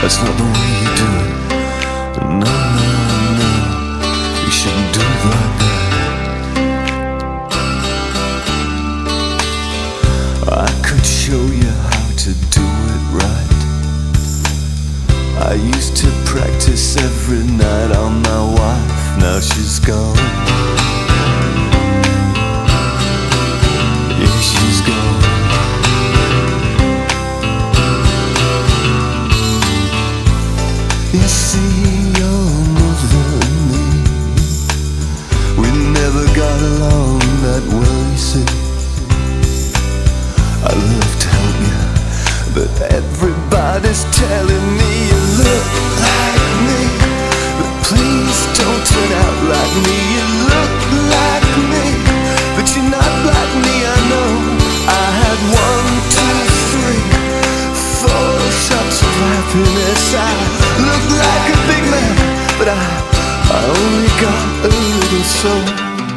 That's not the way you do it. No, no, no, you shouldn't do it like that. I could show you how to do it right. I used to practice every night on my wife. Now she's gone. Yeah, she's gone. You see, your mother and me, we never got along that well, you see. I love to help you, but everybody's telling me you look like me. But please don't turn out like me. You look like me, but you're not like me, I know. I had 1, 2, 3, 4 shots of happiness. I look like a big man, but I only got a little soul.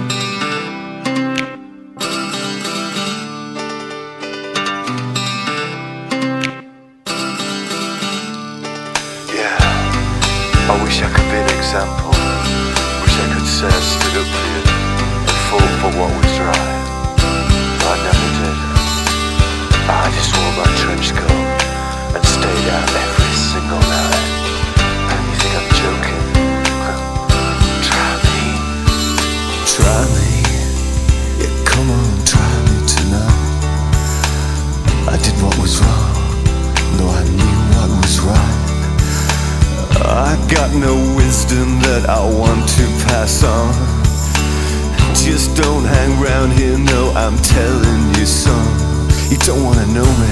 I wish I could be an example. Wish I could say I stood up for you and fought for what was right. But I never did. I just wore my trench coat and stayed out every single night. And you think I'm joking? Try me. Try me. Yeah, come on, try me tonight. I did what was wrong, though I knew what was right. I got no wisdom that I want to pass on. Just don't hang around here, no, I'm telling you, son. You don't wanna know me,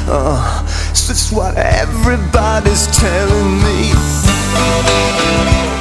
it's just what everybody's telling me.